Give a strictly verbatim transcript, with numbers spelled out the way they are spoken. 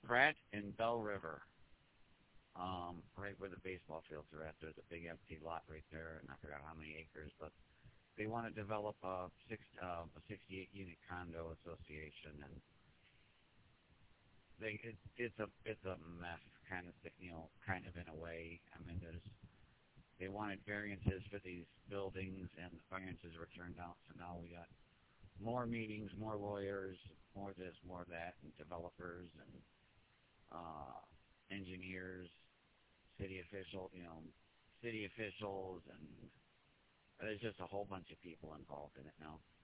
Pratt and Bell River, um, right where the baseball fields are at. There's a big empty lot right there, and I forgot how many acres, but they want to develop a six uh, a sixty-eight unit condo association, and they it, it's a it's a mess, kind of you know, kind of in a way. I mean, there's they wanted variances for these buildings, and the variances were turned down. So now we got more meetings, more lawyers, more this, more that, and developers and uh, engineers, city official, you know, city officials, and there's just a whole bunch of people involved in it now.